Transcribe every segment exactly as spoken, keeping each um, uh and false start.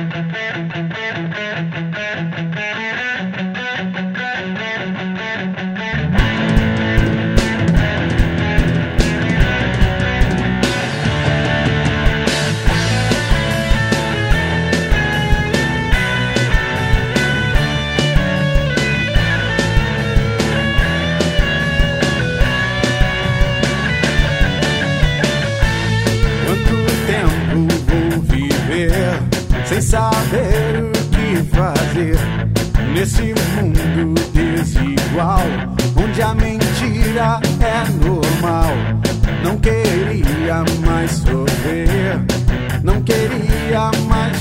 Sem saber o que fazer nesse mundo desigual, onde a mentira é normal. Não queria mais sofrer, não queria mais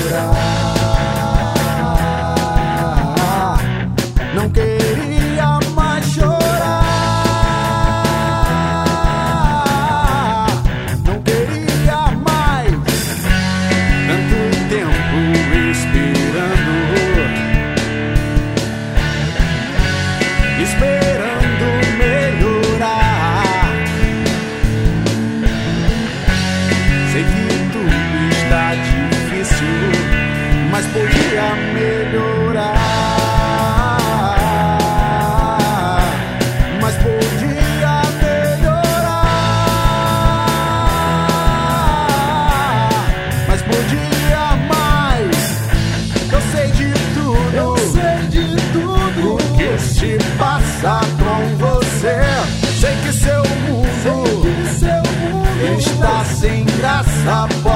chorar, não queria mais chorar, não queria mais. Tanto tempo esperando, esperando melhorar. Sei que tudo está difícil, mas podia melhorar, mas podia melhorar, mas podia. Se passa com você, sei que seu mundo, sei que seu mundo está sem graça.